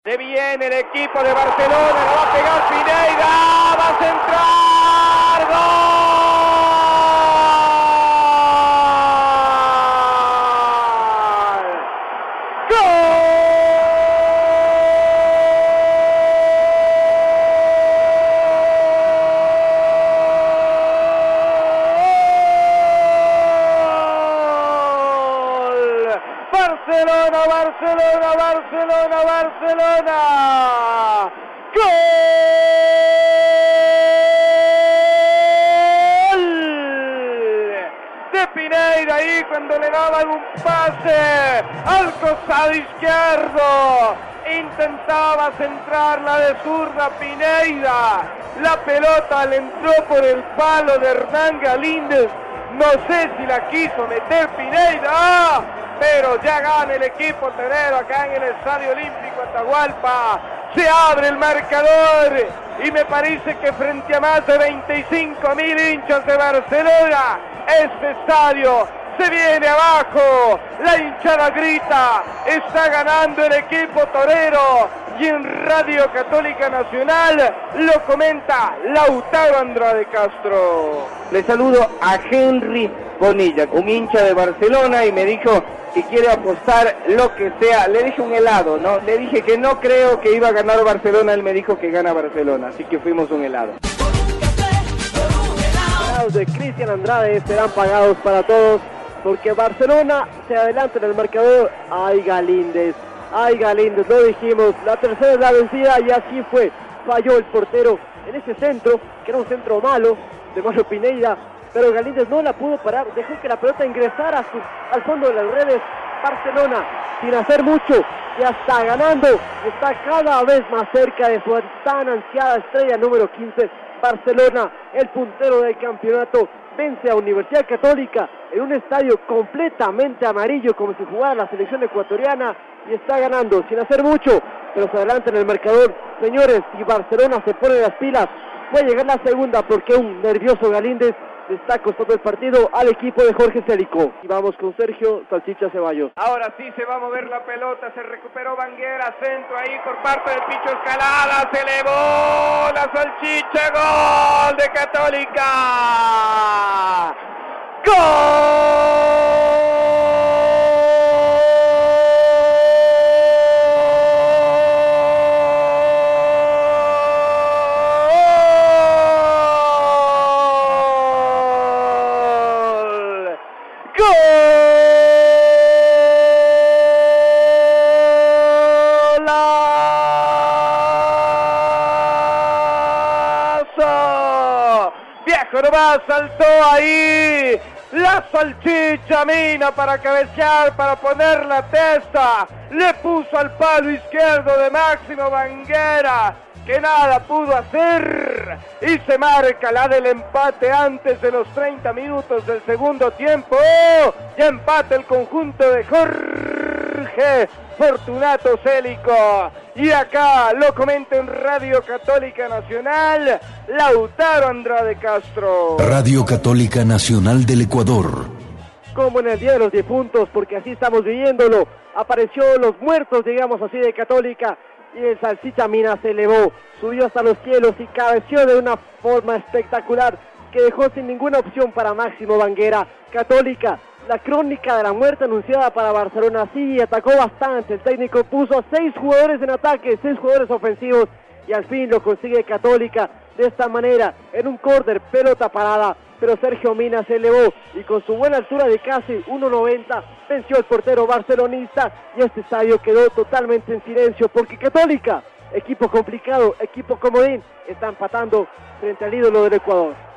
Se viene el equipo de Barcelona, la va a pegar Pineda, va a centrar, ¡gol! ¡Gol! Barcelona, Barcelona, Barcelona, Barcelona. ¡Gol! De Pineda ahí cuando le daban un pase al costado izquierdo. Intentaba centrarla de zurda Pineda. La pelota le entró por el palo de Hernán Galíndez. No sé si la quiso meter Pineda, pero ya gana el equipo torero acá en el Estadio Olímpico Atahualpa. Se abre el marcador y me parece que frente a más de 25.000 hinchas de Barcelona, este estadio se viene abajo. La hinchada grita, está ganando el equipo torero. Y en Radio Católica Nacional lo comenta Lautaro Andrade Castro. Le saludo a Henry Bonilla, un hincha de Barcelona, y me dijo que quiere apostar lo que sea. Le dije un helado, ¿no? Le dije que no creo que iba a ganar Barcelona, él me dijo que gana Barcelona, así que fuimos un helado. Los de Cristian Andrade serán pagados para todos, porque Barcelona se adelanta en el marcador. ¡Ay, Galíndez! ¡Ay, Galíndez! Lo dijimos, la tercera es la vencida y así fue. Falló el portero en ese centro, que era un centro malo, de Mario Pineda, pero Galíndez no la pudo parar, dejó que la pelota ingresara al fondo de las redes. Barcelona, sin hacer mucho, ya está ganando, está cada vez más cerca de su tan ansiada estrella número 15. Barcelona, el puntero del campeonato, vence a Universidad Católica en un estadio completamente amarillo, como si jugara la selección ecuatoriana, y está ganando sin hacer mucho, pero se adelanta en el marcador. Señores, si Barcelona se pone las pilas, puede llegar la segunda, porque un nervioso Galíndez le está costando el partido al equipo de Jorge Célico. Y vamos con Sergio Salchicha Ceballos. Ahora sí se va a mover la pelota, se recuperó Banguera, centro ahí por parte del Picho Escalada, se elevó la Salchicha, gol de Católica. ¡Gol! Viejo nomás, saltó ahí la Salchicha Mina para cabecear, para poner la testa, le puso al palo izquierdo de Máximo Banguera, que nada pudo hacer, y se marca la del empate antes de los 30 minutos del segundo tiempo. Ya empata el conjunto de Jorge Fortunato Célico, y acá lo comenta en Radio Católica Nacional Lautaro Andrade Castro. Radio Católica Nacional del Ecuador. Como en el Día de los Difuntos, porque así estamos viviéndolo, apareció los muertos, digamos así, de Católica, y el Salchicha Mina se elevó, subió hasta los cielos y cabeció de una forma espectacular que dejó sin ninguna opción para Máximo Banguera. Católica, la crónica de la muerte anunciada para Barcelona, sí, atacó bastante, el técnico puso a 6 jugadores en ataque, 6 jugadores ofensivos, y al fin lo consigue Católica de esta manera, en un córner, pelota parada, pero Sergio Mina se elevó y con su buena altura de casi 1.90 venció al portero barcelonista, y este estadio quedó totalmente en silencio, porque Católica, equipo complicado, equipo comodín, está empatando frente al ídolo del Ecuador.